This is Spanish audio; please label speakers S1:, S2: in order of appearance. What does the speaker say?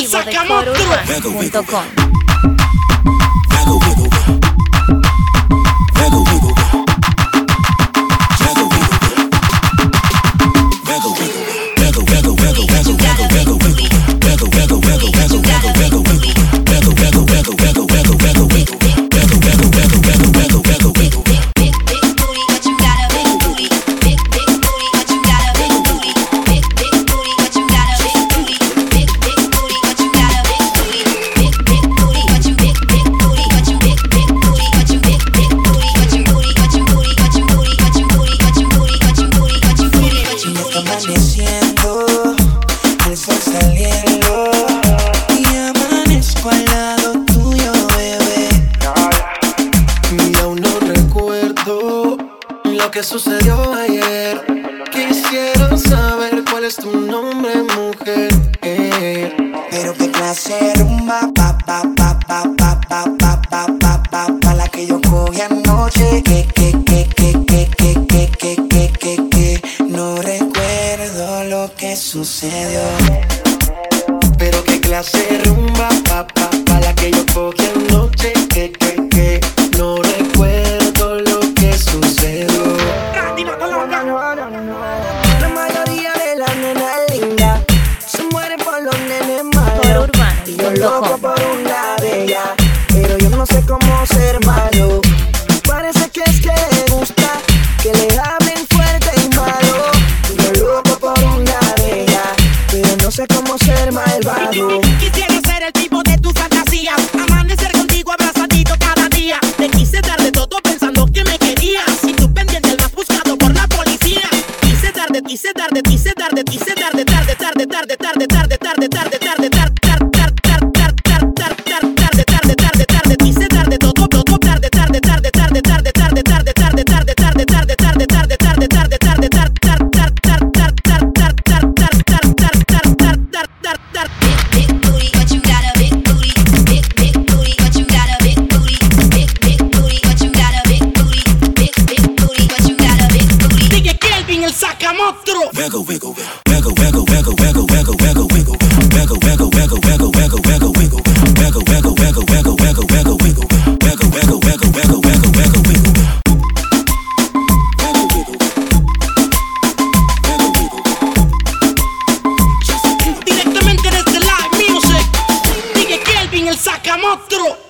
S1: exclusivo de corourbano.com.
S2: ¿Qué sucedió ayer? Quisiera saber cuál es tu nombre, mujer.
S3: Pero qué clase de rumba, pa la que yo cogí anoche. No recuerdo lo que sucedió.
S2: Pero qué clase de rumba, pa la que yo cogí anoche. No recuerdo lo que sucedió.
S3: La mayoría de las nenas lindas se mueren por los nenes malos. Y yo loco por una de ellas, pero yo no sé cómo ser malo. Parece que es que le gusta que le hablen fuerte y malo. Y yo loco por una de ellas, pero no sé cómo ser malvado.
S4: Quisiera ser el tipo de tus fantasías, amanecer contigo abrazadito cada día. Te quise dar de todo pensando que me querías, y tú pendiente el más buscado por la policía. Quise dar de ti, Directamente desde Live Music, DJ Kelvin el Sacamostro.